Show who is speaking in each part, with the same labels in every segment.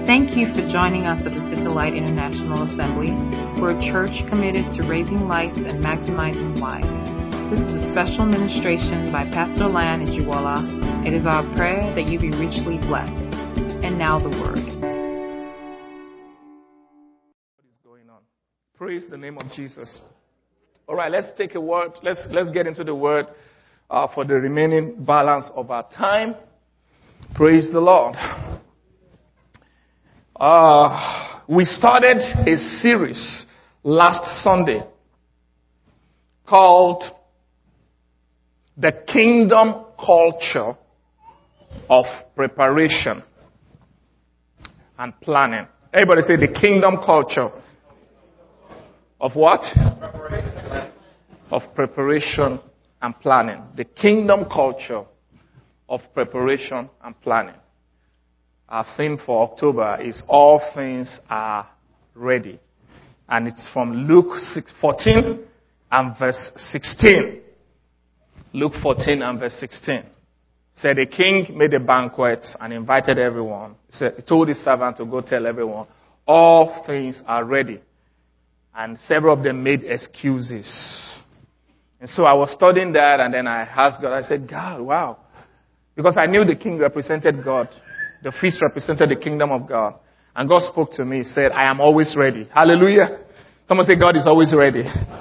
Speaker 1: Thank you for joining us at the City Light International Assembly. We're a church committed to raising lights and maximizing lives. This is a special ministration by Pastor Lan Ejiwola. It is our prayer that you be richly blessed. And now the word.
Speaker 2: What is going on? Praise the name of Jesus. All right, let's take a word. Let's get into the word for the remaining balance of our time. Praise the Lord. We started a series last Sunday called The Kingdom Culture of Preparation and Planning. Everybody say the kingdom culture of what? Of preparation and planning. The kingdom culture of preparation and planning. Our theme for October is All Things Are Ready. And it's from Luke 14 and verse 16. Luke 14 and verse 16. Said a king made a banquet and invited everyone. He told his servant to go tell everyone, all things are ready. And several of them made excuses. And so I was studying that, and then I asked God, I said, God, wow. Because I knew the king represented God. The feast represented the kingdom of God. And God spoke to me. He said, I am always ready. Hallelujah. Someone say, God is always ready.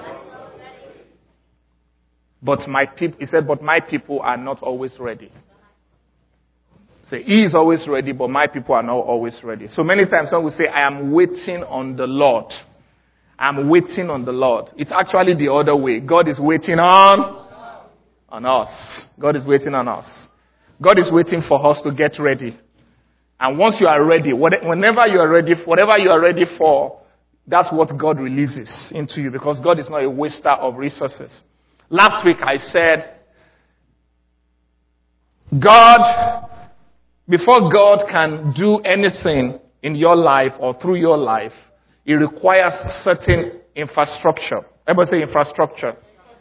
Speaker 2: But my people, he said, but my people are not always ready. Say, he is always ready, but my people are not always ready. So many times when we say, I am waiting on the Lord. I'm waiting on the Lord. It's actually the other way. God is waiting on us. God is waiting on us. God is waiting for us to get ready. And once you are ready, whenever you are ready, whatever you are ready for, that's what God releases into you, because God is not a waster of resources. Last week I said, before God can do anything in your life or through your life, it requires certain infrastructure. Everybody say infrastructure.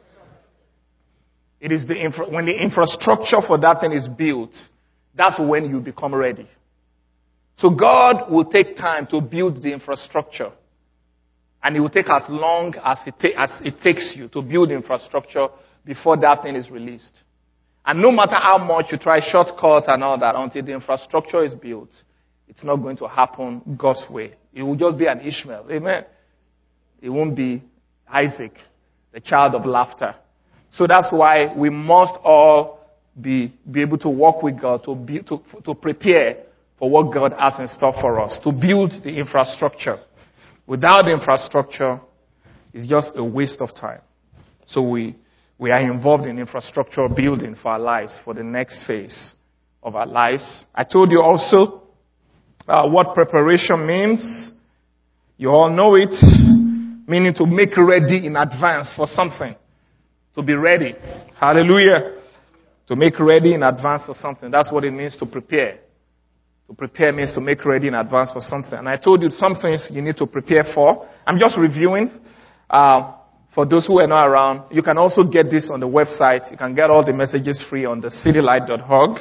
Speaker 2: It is when the infrastructure for that thing is built, that's when you become ready. So God will take time to build the infrastructure. And it will take as long as it takes you to build the infrastructure before that thing is released. And no matter how much you try shortcuts and all that, until the infrastructure is built, it's not going to happen God's way. It will just be an Ishmael. Amen. It won't be Isaac, the child of laughter. So that's why we must all be able to walk with God, to prepare for what God has in store for us, to build the infrastructure. Without the infrastructure, it's just a waste of time. So we are involved in infrastructure building for our lives, for the next phase of our lives. I told you also what preparation means. You all know it, meaning to make ready in advance for something. To be ready. Hallelujah. To make ready in advance for something. That's what it means to prepare. To prepare means to make ready in advance for something. And I told you some things you need to prepare for. I'm just reviewing. For those who are not around, you can also get this on the website. You can get all the messages free on the citylight.org.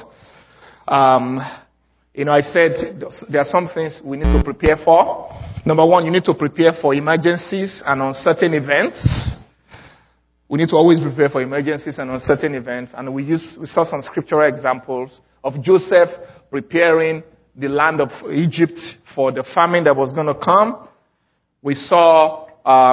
Speaker 2: I said there are some things we need to prepare for. Number one, you need to prepare for emergencies and uncertain events. We need to always prepare for emergencies and uncertain events. And we saw some scriptural examples of Joseph preparing the land of Egypt for the famine that was going to come. We saw,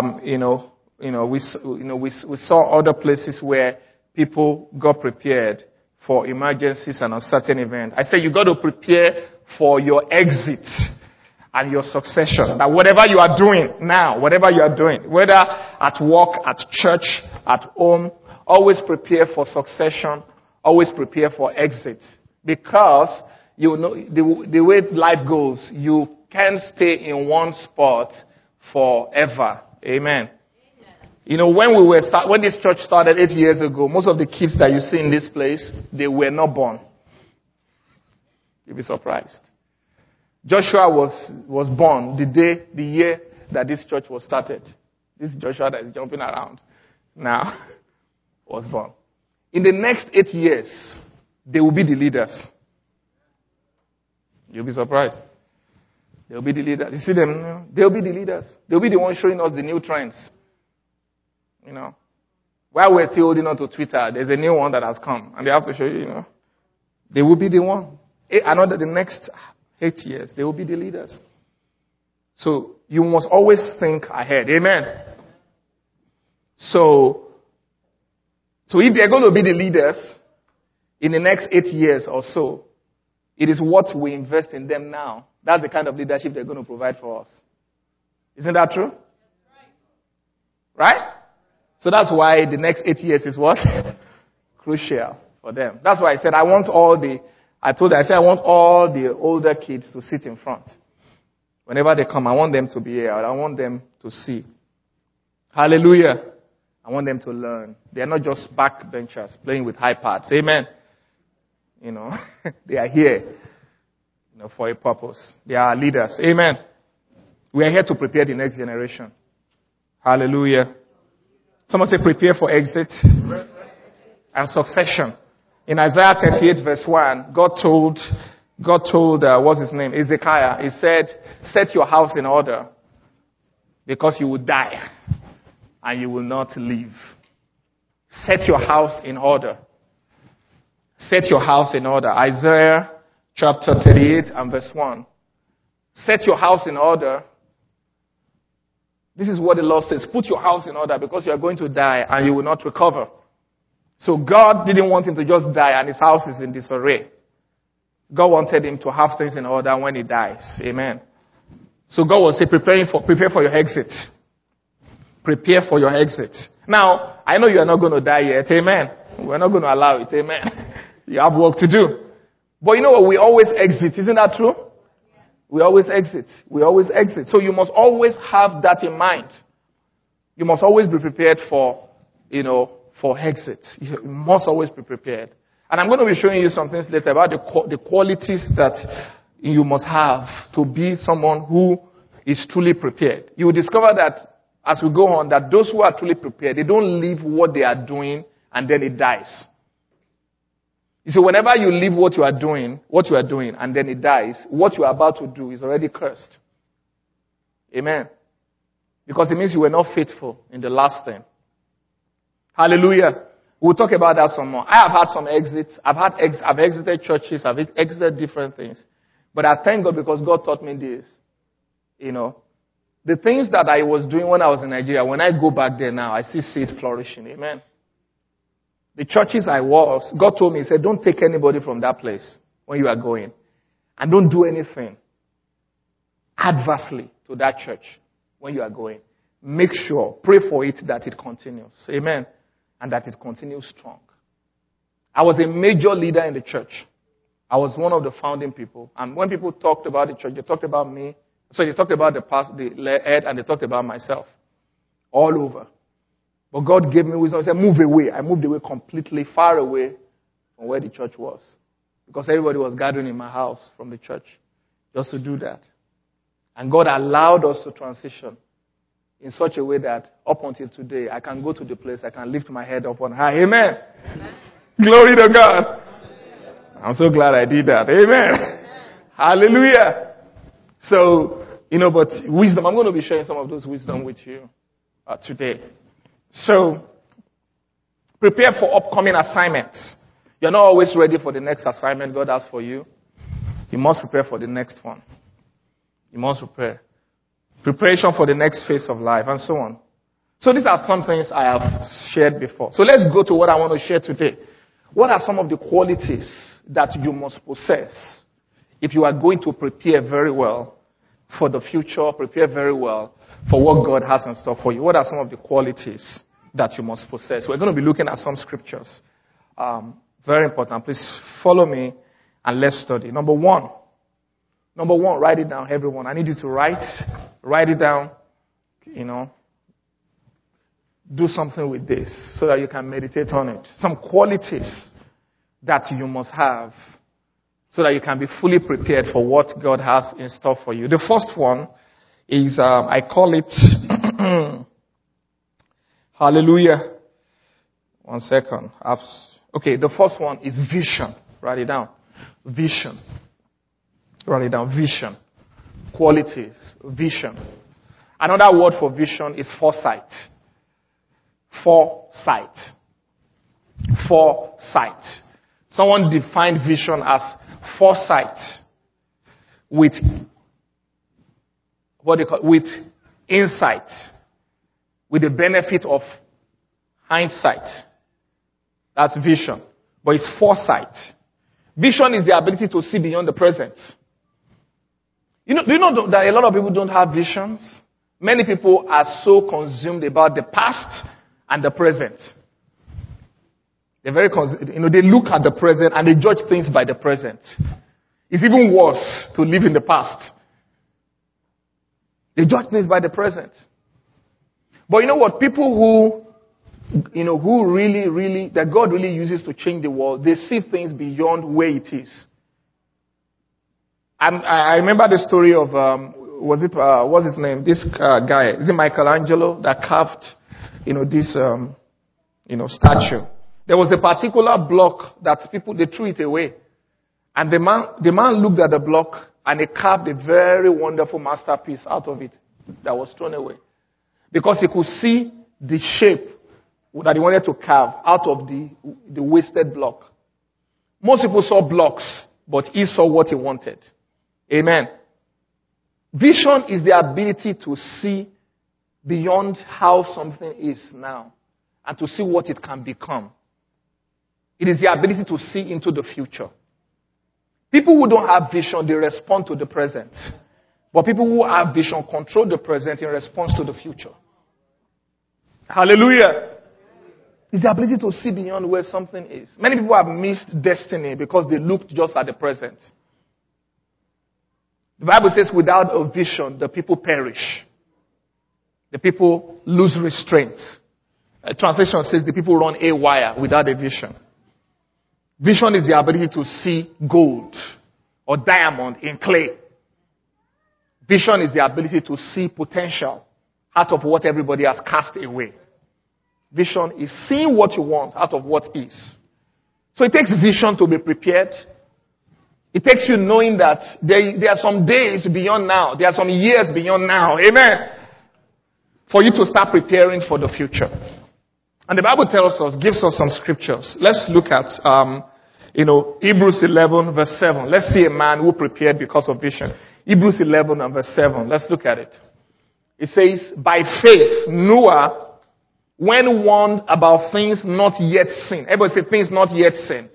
Speaker 2: we saw other places where people got prepared for emergencies and uncertain events. I said you got to prepare for your exit and your succession. That whatever you are doing now, whatever you are doing, whether at work, at church, at home, always prepare for succession, always prepare for exit. Because you know the way life goes, you can't stay in one spot forever. Amen. When this church started 8 years ago, most of the kids that you see in this place, they were not born. You'll be surprised. Joshua was born the year that this church was started. This Joshua that is jumping around now was born. In the next 8 years, they will be the leaders. You'll be surprised. They'll be the leaders. You see them? They'll be the leaders. They'll be the ones showing us the new trends. While we're still holding on to Twitter, there's a new one that has come. And they have to show you, They will be the one. The next 8 years, they will be the leaders. So you must always think ahead. Amen. So if they're going to be the leaders in the next 8 years or so, it is what we invest in them now. That's the kind of leadership they're going to provide for us. Isn't that true? Right? So that's why the next 8 years is what? Crucial for them. That's why I said I want all the older kids to sit in front. Whenever they come, I want them to be here. I want them to see. Hallelujah. I want them to learn. They are not just backbenchers playing with iPads. Amen. They are here, for a purpose. They are leaders. Amen. We are here to prepare the next generation. Hallelujah. Someone say prepare for exit and succession. In Isaiah 38 verse 1, God told, what's his name? Ezekiah. He said, set your house in order because you will die and you will not live. Set your house in order. Set your house in order. Isaiah chapter 38 and verse 1. Set your house in order. This is what the Lord says. Put your house in order because you are going to die and you will not recover. So God didn't want him to just die and his house is in disarray. God wanted him to have things in order when he dies. Amen. So God will say, prepare for your exit. Prepare for your exit. Now, I know you are not going to die yet. Amen. We're not going to allow it. Amen. You have work to do. But you know what? We always exit. Isn't that true? We always exit. We always exit. So you must always have that in mind. You must always be prepared for exit. You must always be prepared. And I'm going to be showing you some things later about the qualities that you must have to be someone who is truly prepared. You will discover that as we go on, that those who are truly prepared, they don't leave what they are doing and then it dies. You see, whenever you leave what you are doing, and then it dies, what you are about to do is already cursed. Amen. Because it means you were not faithful in the last thing. Hallelujah. We'll talk about that some more. I have had some exits. I've exited churches. I've exited different things. But I thank God because God taught me this. The things that I was doing when I was in Nigeria, when I go back there now, I see it flourishing. Amen. The churches I was, God told me, He said, don't take anybody from that place when you are going. And don't do anything adversely to that church when you are going. Make sure, pray for it that it continues. Amen. And that it continues strong. I was a major leader in the church. I was one of the founding people. And when people talked about the church, they talked about me. So they talked about the head, and they talked about myself. All over. But God gave me wisdom. He said, move away. I moved away completely, far away from where the church was. Because everybody was gathering in my house from the church just to do that. And God allowed us to transition in such a way that up until today, I can go to the place, I can lift my head up on high. Amen. Glory to God. I'm so glad I did that. Amen. Hallelujah. So, but wisdom, I'm going to be sharing some of those wisdom with you today. So, prepare for upcoming assignments. You're not always ready for the next assignment God has for you. You must prepare for the next one. You must prepare. Preparation for the next phase of life and so on. So these are some things I have shared before. So let's go to what I want to share today. What are some of the qualities that you must possess if you are going to prepare very well for the future, prepare very well for what God has in store for you? What are some of the qualities that you must possess? We're going to be looking at some scriptures. Very important. Please follow me and let's study. Number one, write it down, everyone. I need you to write it down, do something with this so that you can meditate on it. Some qualities that you must have so that you can be fully prepared for what God has in store for you. The first one is, I call it, hallelujah. 1 second. Okay, the first one is vision. Write it down. Vision. Write it down. Vision. qualities. Vision. Another word for vision is foresight. Foresight. Foresight. Someone defined vision as foresight with with insight, with the benefit of hindsight. That's vision. But it's foresight. Vision is the ability to see beyond the present. Do you know that a lot of people don't have visions? Many people are so consumed about the past and the present. They're very they look at the present and they judge things by the present. It's even worse to live in the past. They judge things by the present. But you know what? People who really, that God really uses to change the world, they see things beyond where it is. I remember the story of, what's his name? This guy. Is it Michelangelo that carved, this, statue? There was a particular block that they threw it away. And the man looked at the block and he carved a very wonderful masterpiece out of it that was thrown away. Because he could see the shape that he wanted to carve out of the wasted block. Most people saw blocks, but he saw what he wanted. Amen. Vision is the ability to see beyond how something is now and to see what it can become. It is the ability to see into the future. People who don't have vision, they respond to the present. But people who have vision control the present in response to the future. Hallelujah. It's the ability to see beyond where something is. Many people have missed destiny because they looked just at the present. The Bible says without a vision, the people perish. The people lose restraint. A translation says the people run haywire without a vision. Vision is the ability to see gold or diamond in clay. Vision is the ability to see potential out of what everybody has cast away. Vision is seeing what you want out of what is. So it takes vision to be prepared. It takes you knowing that there are some days beyond now. There are some years beyond now. Amen. For you to start preparing for the future. And the Bible gives us some scriptures. Let's look at, Hebrews 11 verse 7. Let's see a man who prepared because of vision. Hebrews 11 and verse 7. Let's look at it. It says, by faith, Noah, when warned about things not yet seen. Everybody say things not yet seen.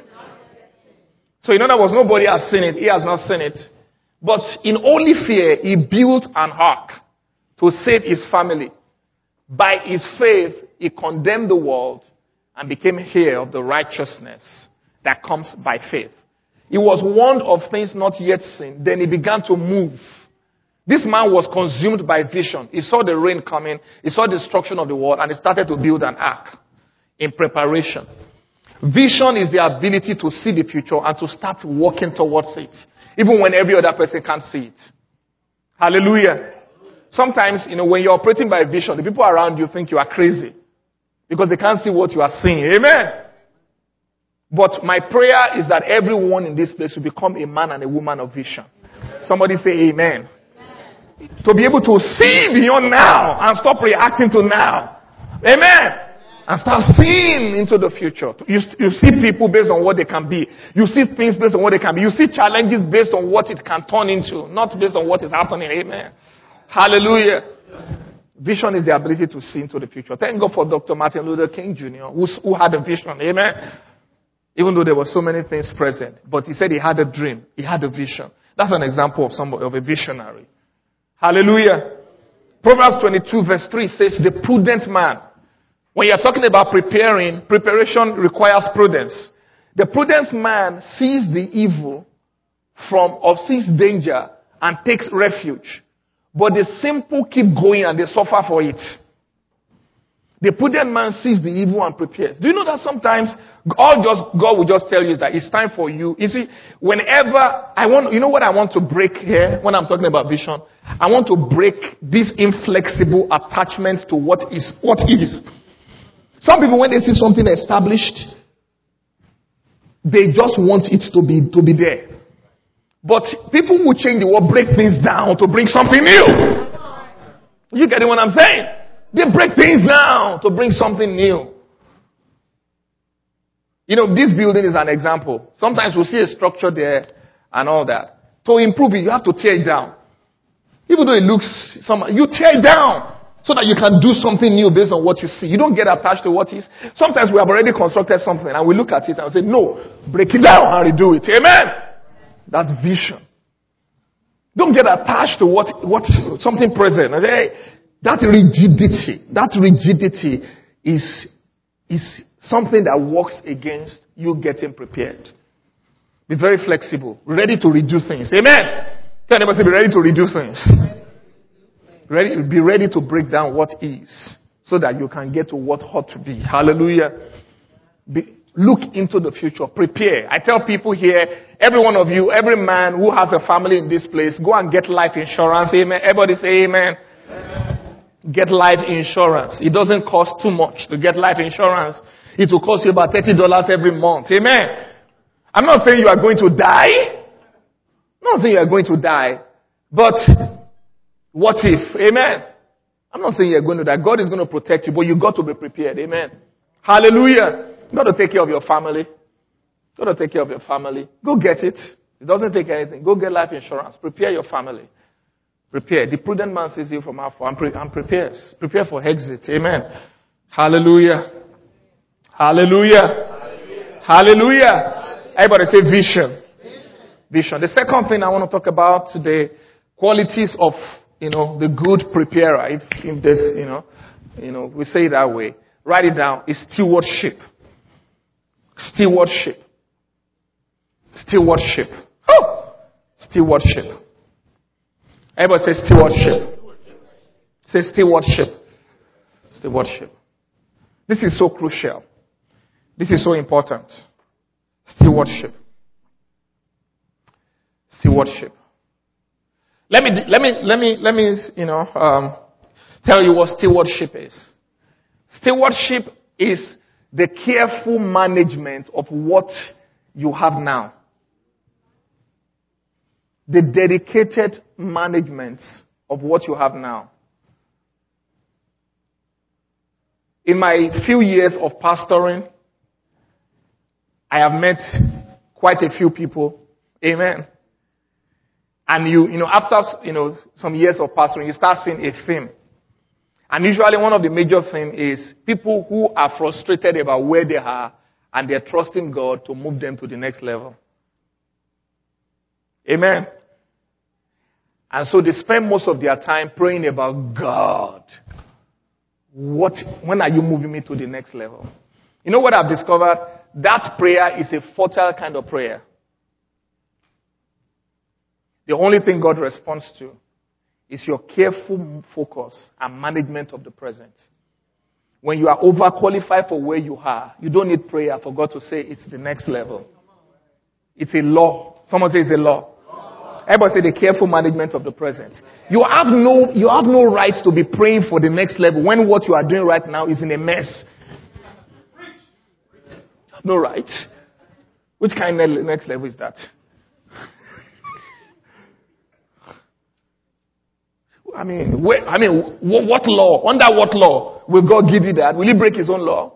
Speaker 2: So in other words, nobody has seen it. He has not seen it. But in holy fear, he built an ark to save his family. By his faith, he condemned the world and became heir of the righteousness that comes by faith. He was warned of things not yet seen. Then he began to move. This man was consumed by vision. He saw the rain coming. He saw the destruction of the world and he started to build an ark in preparation. Vision is the ability to see the future and to start walking towards it. Even when every other person can't see it. Hallelujah. Sometimes, when you're operating by vision, the people around you think you are crazy. Because they can't see what you are seeing. Amen. But my prayer is that everyone in this place will become a man and a woman of vision. Somebody say amen. To be able to see beyond now and stop reacting to now. Amen. And start seeing into the future. You see people based on what they can be. You see things based on what they can be. You see challenges based on what it can turn into. Not based on what is happening. Amen. Hallelujah. Vision is the ability to see into the future. Thank God for Dr. Martin Luther King Jr. who had a vision. Amen. Even though there were so many things present. But he said he had a dream. He had a vision. That's an example of a visionary. Hallelujah. Proverbs 22 verse 3 says, the prudent man. When you're talking about preparation requires prudence. The prudent man sees the evil sees danger and takes refuge. But the simple keep going and they suffer for it. The prudent man sees the evil and prepares. Do you know that sometimes God will just tell you that it's time for you. You see, whenever you know what I want to break here when I'm talking about vision? I want to break this inflexible attachment to what is. Some people, when they see something established, they just want it to be there. But people who change the world break things down to bring something new. You getting what I'm saying? They break things down to bring something new. You know, this building is an example. Sometimes we'll see a structure there and all that. To improve it, you have to tear it down. Even though it looks you tear it down so that you can do something new based on what you see. You don't get attached to what is. Sometimes we have already constructed something and we look at it and say, no, break it down and redo it. Amen. That's vision. Don't get attached to what something present. And say, hey, that rigidity is something that works against you getting prepared. Be very flexible, ready to redo things. Amen. Tell anybody, be ready to redo things. Be ready to break down what is, so that you can get to what ought to be. Hallelujah. Look into the future. Prepare. I tell people here, every one of you, every man who has a family in this place, go and get life insurance. Amen. Everybody say amen. Get life insurance. It doesn't cost too much to get life insurance. It will cost you about $30 every month. Amen. I'm not saying you are going to die. I'm not saying you are going to die. But what if? Amen. I'm not saying you're going to die. God is going to protect you, but you got to be prepared. Amen. Hallelujah. You got to take care of your family. You got to take care of your family. Go get it. It doesn't take anything. Go get life insurance. Prepare your family. Prepare. The prudent man sees you from afar and prepares. Prepare for exit. Amen. Hallelujah. Hallelujah. Hallelujah. Everybody say vision. Vision. The second thing I want to talk about today, qualities of, the good preparer. If this, we say it that way. Write it down. It's stewardship. Stewardship. Stewardship. Oh! Stewardship. Everybody say stewardship. Say stewardship. Stewardship. This is so crucial. This is so important. Stewardship. Stewardship. Let me tell you what stewardship is. Stewardship is the careful management of what you have now. The dedicated management of what you have now. In my few years of pastoring, I have met quite a few people. Amen. And after, some years of pastoring, you start seeing a theme. And usually one of the major themes is people who are frustrated about where they are and they're trusting God to move them to the next level. Amen. And so they spend most of their time praying about God. When are you moving me to the next level? You know what I've discovered? That prayer is a fertile kind of prayer. The only thing God responds to is your careful focus and management of the present. When you are overqualified for where you are, you don't need prayer for God to say it's the next level. It's a law. Someone say it's a law. Everybody say the careful management of the present. You have no right to be praying for the next level when what you are doing right now is in a mess. No right. Which kind of next level is that? What law? Under what law will God give you that? Will He break His own law?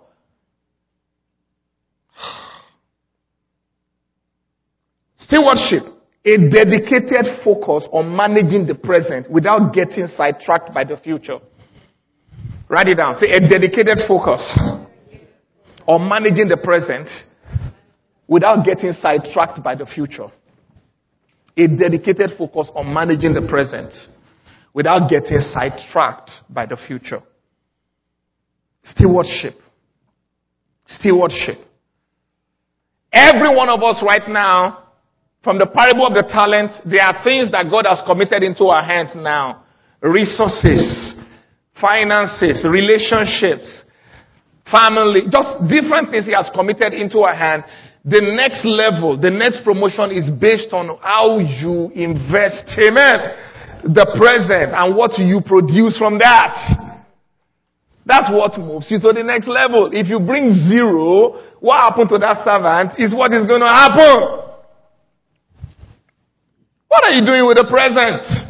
Speaker 2: Stewardship. A dedicated focus on managing the present without getting sidetracked by the future. Write it down. Say a dedicated focus on managing the present without getting sidetracked by the future. A dedicated focus on managing the present without getting sidetracked by the future. Stewardship. Stewardship. Every one of us right now, from the parable of the talent, there are things that God has committed into our hands now. Resources, finances, relationships, family, just different things He has committed into our hand. The next level, the next promotion is based on how you invest. Amen. The present and what you produce from that. That's what moves you to the next level. If you bring zero, what happened to that servant is what is going to happen. What are you doing with the present?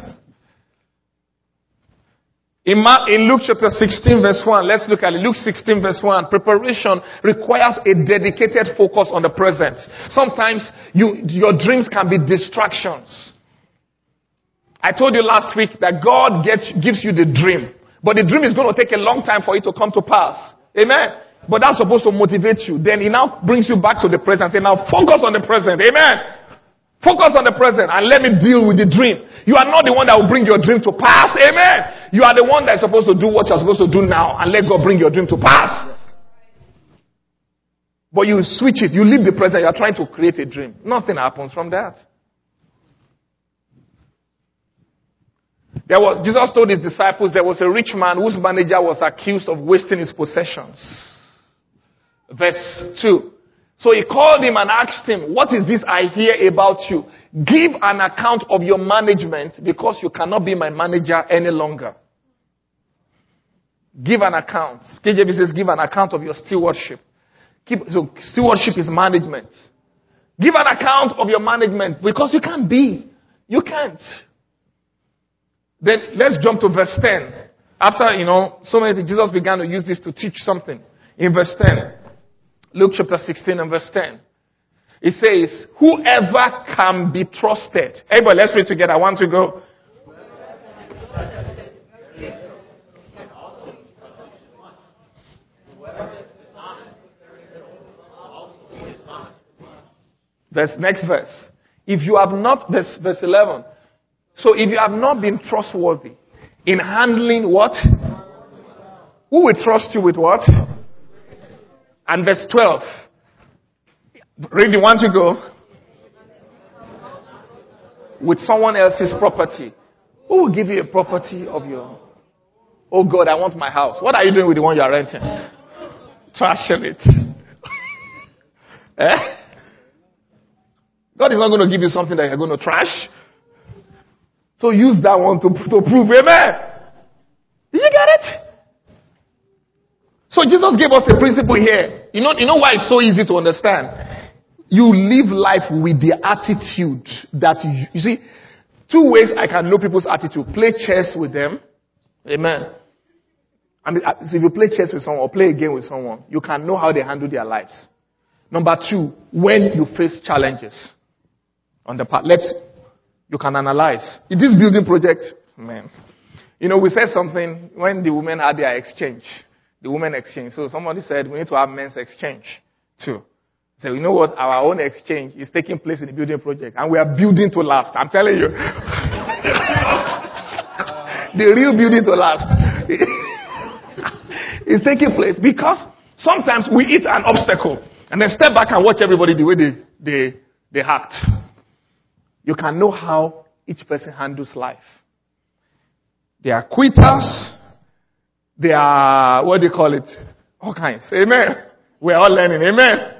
Speaker 2: In Luke chapter 16 verse 1, let's look at it. Luke 16 verse 1, preparation requires a dedicated focus on the present. Sometimes your dreams can be distractions. I told you last week that God gives you the dream, but the dream is going to take a long time for it to come to pass. Amen? But that's supposed to motivate you. Then it now brings you back to the present. Say, now focus on the present. Amen? Focus on the present and let me deal with the dream. You are not the one that will bring your dream to pass. Amen. You are the one that is supposed to do what you are supposed to do now and let God bring your dream to pass. But you switch it. You leave the present. You are trying to create a dream. Nothing happens from that. Jesus told his disciples there was a rich man whose manager was accused of wasting his possessions. Verse 2. So he called him and asked him, what is this I hear about you? Give an account of your management because you cannot be my manager any longer. Give an account. KJV says give an account of your stewardship. So stewardship is management. Give an account of your management because you can't be. You can't. Then let's jump to verse 10. After, so many things, Jesus began to use this to teach something. In verse 10. Luke chapter 16 and verse 10. It says, whoever can be trusted. Everybody, let's read together. I want to go. Next verse. If you have not, verse 11. So if you have not been trustworthy in handling what? Who will trust you with what? And verse 12. Ready, want to go? With someone else's property. Who will give you a property of your... Oh God, I want my house. What are you doing with the one you are renting? Trashing it. Eh? God is not going to give you something that you're going to trash. So use that one to prove. Amen. Did you get it? So Jesus gave us a principle here. You know why it's so easy to understand? You live life with the attitude that you see, two ways I can know people's attitude. Play chess with them. Amen. So if you play chess with someone or play a game with someone, you can know how they handle their lives. Number two, when you face challenges on the path, you can analyze. In this building project, man, we said something when the women had their exchange. The women exchange. So somebody said we need to have men's exchange too. So you know what? Our own exchange is taking place in the building project. And we are building to last. I'm telling you. The real building to last. It's taking place because sometimes we hit an obstacle and then step back and watch everybody the way they act. You can know how each person handles life. They are quitters. They are, what do you call it? All kinds. Amen. We're all learning. Amen.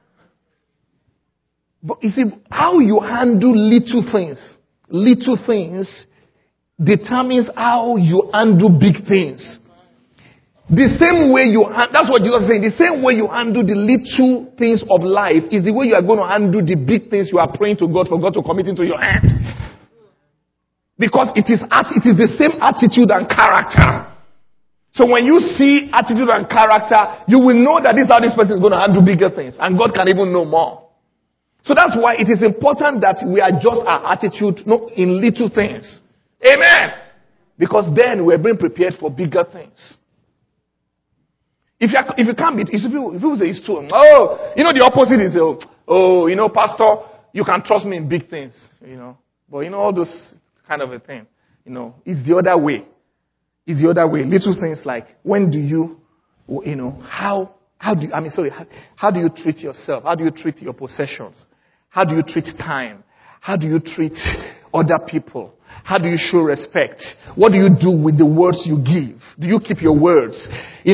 Speaker 2: But you see, how you handle little things determines how you handle big things. The same way that's what Jesus is saying, the same way you handle the little things of life is the way you are going to handle the big things you are praying to God for God to commit into your hand. Because it is the same attitude and character. So when you see attitude and character, you will know that this is how this person is going to handle bigger things. And God can even know more. So that's why it is important that we adjust our attitude in little things. Amen. Because then we're being prepared for bigger things. If you can't be, people say it's too. The opposite is, pastor, you can trust me in big things, But all those kind of a thing, it's the other way. It's the other way. Little things like, when do you, how do you treat yourself? How do you treat your possessions? How do you treat time? How do you treat other people? How do you show respect? What do you do with the words you give? Do you keep your words?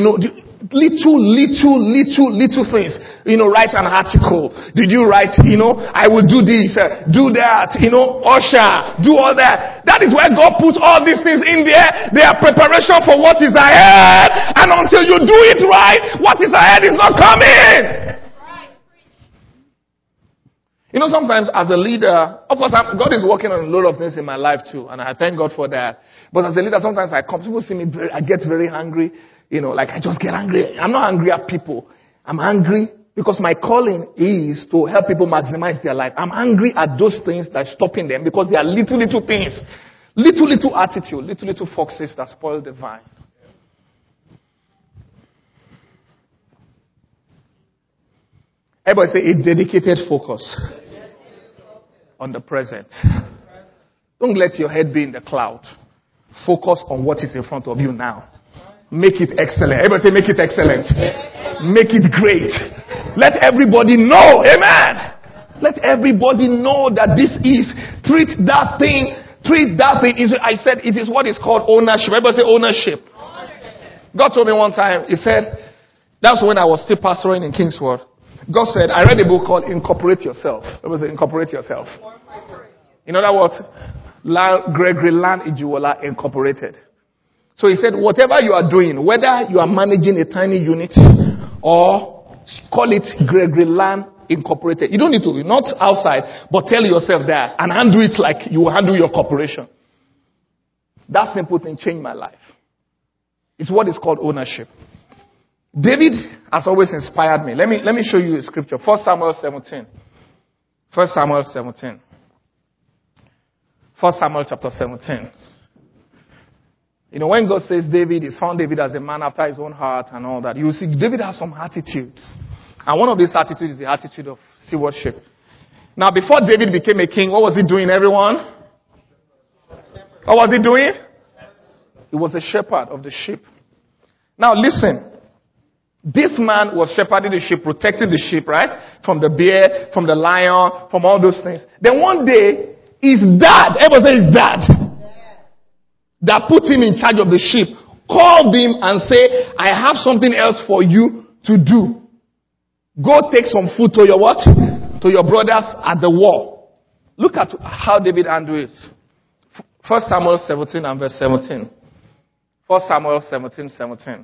Speaker 2: Little things. Write an article. Did you write, I will do this, do that, usher, do all that. That is why God puts all these things in there. They are preparation for what is ahead. And until you do it right, what is ahead is not coming. You know, sometimes as a leader, of course, God is working on a lot of things in my life too, and I thank God for that. But as a leader, sometimes people see me, I get very angry. You know, like I just get angry. I'm not angry at people. I'm angry because my calling is to help people maximize their life. I'm angry at those things that are stopping them because they are little things. Little attitude, little foxes that spoil the vine. Everybody say a dedicated focus on the present. Don't let your head be in the cloud. Focus on what is in front of you now. Make it excellent. Everybody say make it excellent. Make it great. Let everybody know. Amen. Let everybody know that this is, treat that thing. I said it is what is called ownership. Everybody say ownership. God told me one time, he said, that's when I was still pastoring in Kingsword. God said, I read a book called Incorporate Yourself. Everybody say Incorporate Yourself. In other words, Gregory Land Ijuwola Incorporated. So he said, whatever you are doing, whether you are managing a tiny unit or call it Gregory Land Incorporated. You don't need to, not outside, but tell yourself that and handle it like you handle your corporation. That simple thing changed my life. It's what is called ownership. David has always inspired me. Let me show you a scripture. 1 Samuel 17. 1 Samuel 17. 1 Samuel chapter 17. You know, when God says David is found David as a man after his own heart and all that, you see David has some attitudes. And one of these attitudes is the attitude of stewardship. Now, before David became a king, what was he doing, everyone? What was he doing? He was a shepherd of the sheep. Now, listen. This man was shepherding the sheep, protecting the sheep, right? From the bear, from the lion, from all those things. Then one day, his dad, everybody say his dad, that put him in charge of the sheep, called him and said, I have something else for you to do. Go take some food to your what? To your brothers at the war. Look at how David handled it. 1 Samuel 17 and verse 17. 1 Samuel 17:17.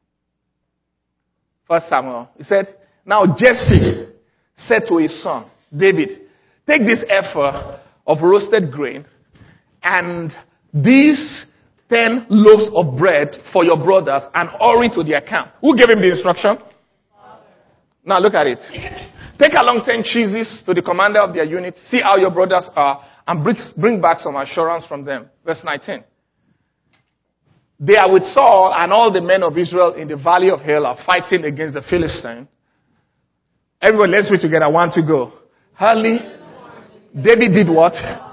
Speaker 2: 1 Samuel. He said, now Jesse said to his son, David, take this ephah of roasted grain and these 10 loaves of bread for your brothers and hurry to their camp. Who gave him the instruction? Now look at it. Take along 10 cheeses to the commander of their unit, see how your brothers are, and bring back some assurance from them. Verse 19. They are with Saul and all the men of Israel in the valley of Hell are fighting against the Philistine. Everyone, let's read together. 1 to go. Early. David did what?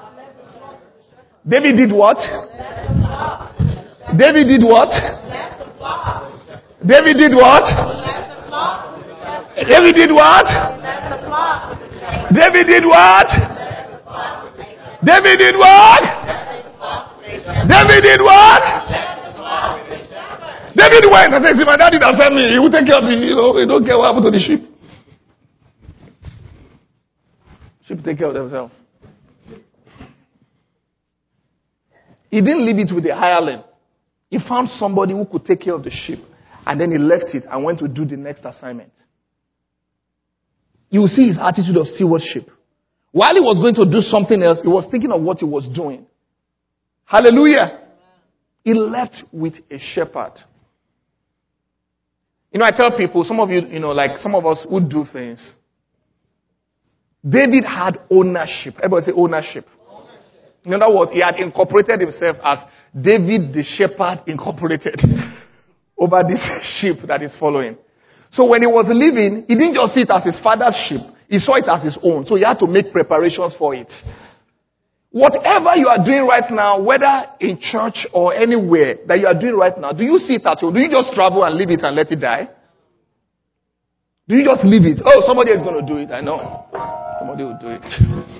Speaker 2: David did what? David did what? David did what? David did what? David did what? David did what? David did what? David went and said, see, my daddy that sent me, he will take care of me. You know, he don't care what happened to the sheep. Sheep take care of themselves. He didn't leave it with the hireling. He found somebody who could take care of the sheep. And then he left it and went to do the next assignment. You will see his attitude of stewardship. While he was going to do something else, he was thinking of what he was doing. Hallelujah. He left with a shepherd. You know, I tell people, some of you, you know, like some of us would do things. David had ownership. Everybody say ownership. In other words, he had incorporated himself as David the shepherd incorporated over this sheep that is following. So when he was leaving, he didn't just see it as his father's sheep. He saw it as his own. So he had to make preparations for it. Whatever you are doing right now, whether in church or anywhere that you are doing right now, do you see it at home? Do you just travel and leave it and let it die? Do you just leave it? Oh, somebody is going to do it. I know. Somebody will do it.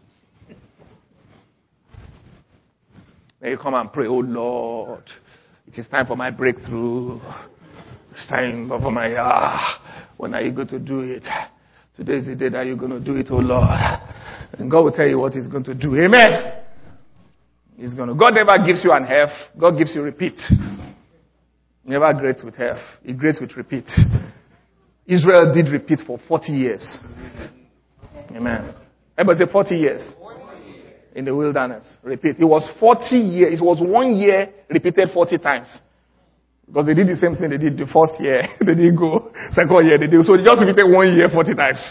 Speaker 2: Then you come and pray, oh Lord, it is time for my breakthrough. It's time for my, when are you going to do it? Today is the day that you're going to do it, oh Lord. And God will tell you what he's going to do. Amen. He's going to. God never gives you an half. God gives you repeat. He never grades with half. He grades with repeat. Israel did repeat for 40 years. Amen. Everybody say 40 years. In the wilderness. Repeat. It was 40 years. It was 1 year repeated 40 times. Because they did the same thing they did the first year. They didn't go. Second year they did. So they just repeated 1 year 40 times.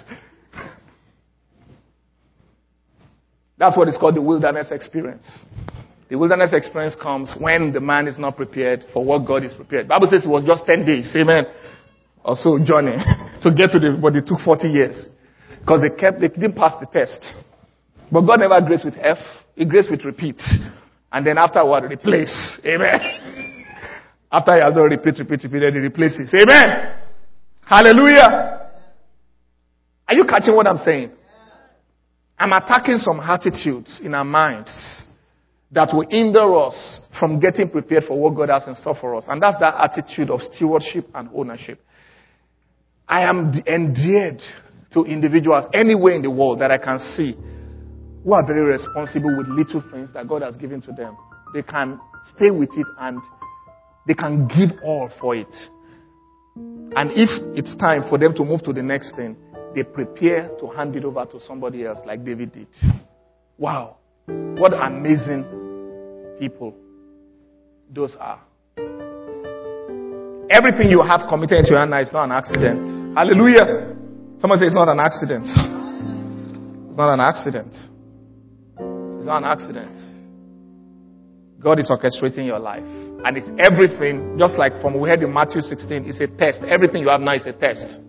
Speaker 2: That's what is called the wilderness experience. The wilderness experience comes when the man is not prepared for what God is prepared. The Bible says it was just 10 days. Amen. Or so journey to get to but it took 40 years. Because they didn't pass the test. But God never graced with F. He graced with repeat. And then afterward, replace. Amen. After he has done repeat, then he replaces. Amen. Hallelujah. Are you catching what I'm saying? I'm attacking some attitudes in our minds that will hinder us from getting prepared for what God has in store for us. And that's that attitude of stewardship and ownership. I am endeared to individuals anywhere in the world that I can see who are very responsible with little things that God has given to them. They can stay with it and they can give all for it. And if it's time for them to move to the next thing, they prepare to hand it over to somebody else like David did. Wow. What amazing people those are. Everything you have committed into your hand now is not an accident. Hallelujah. Someone say it's not an accident. It's not an accident. It's not an accident. God is orchestrating your life. And it's everything, just like from we heard in Matthew 16, it's a test. Everything you have now is a test.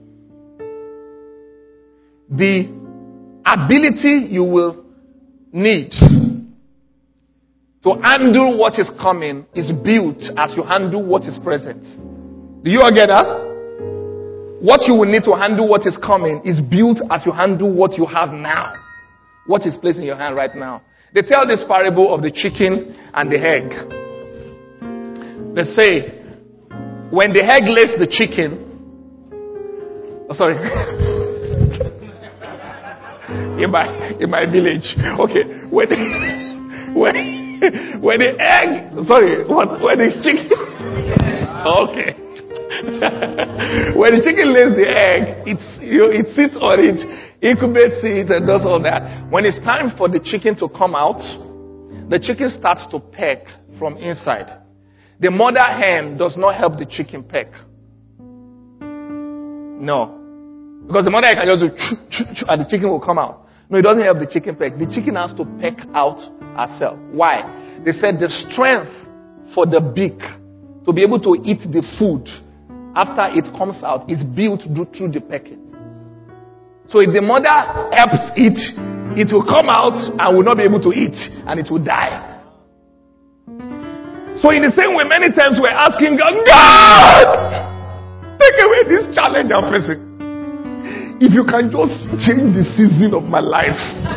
Speaker 2: The ability you will need to handle what is coming is built as you handle what is present. Do you all get that? What you will need to handle what is coming is built as you handle what you have now. What is placed in your hand right now. They tell this parable of the chicken and the egg. They say, when the egg lays the chicken, in my village, okay, when the egg, when the chicken, okay, when the chicken lays the egg, it sits on it, incubates it, and does all that. When it's time for the chicken to come out, the chicken starts to peck from inside. The mother hen does not help the chicken peck. No. Because the mother hen can just do and the chicken will come out. No, it doesn't help the chicken peck. The chicken has to peck out herself. Why? They said the strength for the beak to be able to eat the food after it comes out is built through the pecking. So if the mother helps it, it will come out and will not be able to eat and it will die. So in the same way, many times we're asking God, take away this challenge I'm facing. If you can just change the season of my life.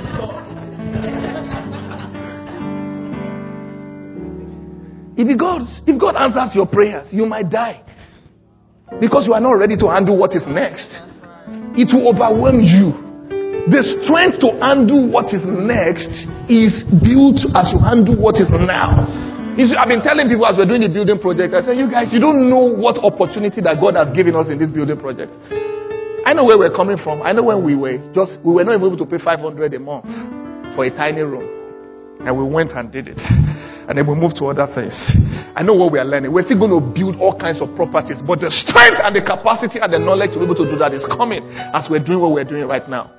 Speaker 2: If God answers your prayers, you might die. Because you are not ready to handle what is next. It will overwhelm you. The strength to handle what is next is built as you handle what is now. I've been telling people as we're doing the building project, I say, you guys, you don't know what opportunity that God has given us in this building project. I know where we're coming from. I know when we were not even able to pay 500 a month for a tiny room. And we went and did it. And then we moved to other things. I know what we are learning. We're still going to build all kinds of properties. But the strength and the capacity and the knowledge to be able to do that is coming as we're doing what we're doing right now.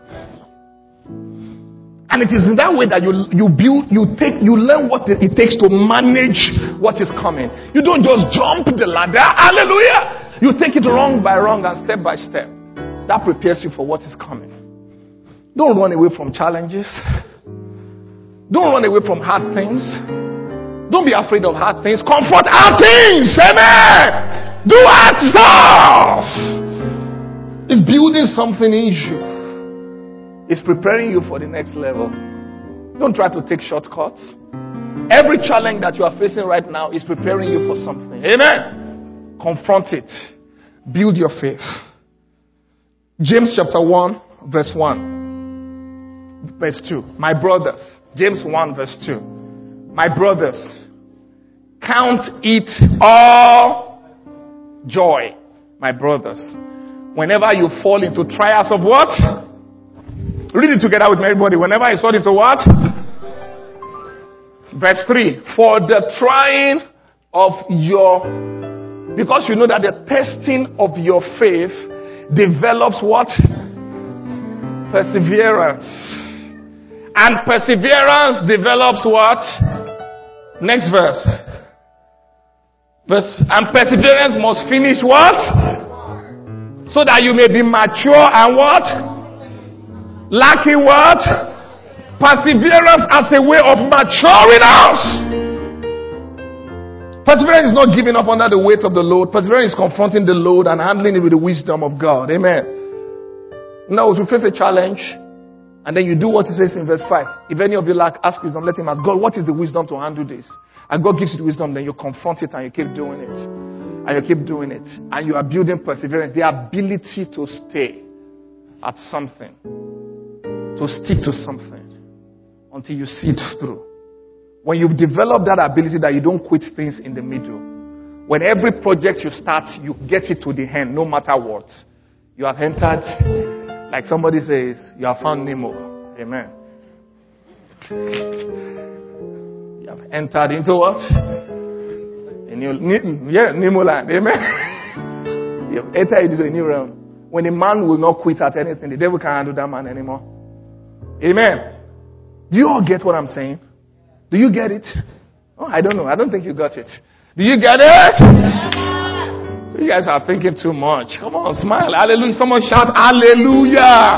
Speaker 2: And it is in that way that you learn what it takes to manage what is coming. You don't just jump the ladder. Hallelujah. You take it rung by rung and step by step. That prepares you for what is coming. Don't run away from challenges. Don't run away from hard things. Don't be afraid of hard things. Comfort hard things. Amen. Do hard stuff. It's building something in you. It's preparing you for the next level. Don't try to take shortcuts. Every challenge that you are facing right now is preparing you for something. Amen. Confront it. Build your faith. James chapter 1, verse 1. Verse 2. My brothers. James 1, verse 2. My brothers, count it all joy, my brothers, whenever you fall into trials of what? Read it together with me, everybody. Whenever I saw it to what? Verse 3. For the trying of your, because you know that the testing of your faith develops what? Perseverance. And perseverance develops what? Next verse. And perseverance must finish what? So that you may be mature and what? Lacking what? Perseverance as a way of maturing us. Perseverance is not giving up under the weight of the load. Perseverance is confronting the load and handling it with the wisdom of God. Amen. Now, if you face a challenge, and then you do what it says in verse 5. If any of you lack, ask wisdom, let him ask God, what is the wisdom to handle this? And God gives you the wisdom, then you confront it and you keep doing it. And you keep doing it. And you are building perseverance, the ability to stay at something. To stick to something. Until you see it through. When you've developed that ability that you don't quit things in the middle. When every project you start, you get it to the end, no matter what. You have entered... Like somebody says, you have found Nemo. Amen. You have entered into what? Nemo land. Amen. You have entered into a new realm. When a man will not quit at anything, the devil can't handle that man anymore. Amen. Do you all get what I'm saying? Do you get it? Oh, I don't know. I don't think you got it. Do you get it? You guys are thinking too much. Come on, smile. Hallelujah. Someone shout, hallelujah.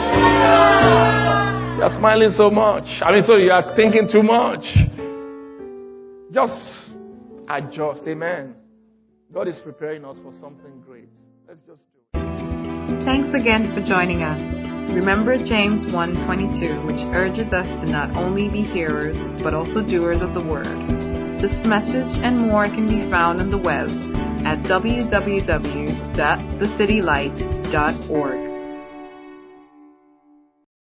Speaker 2: You're smiling so much. So you are thinking too much. Just adjust. Amen. God is preparing us for something great. Let's just do it.
Speaker 1: Thanks again for joining us. Remember James 1:22, which urges us to not only be hearers, but also doers of the word. This message and more can be found on the web at www.thecitylight.org.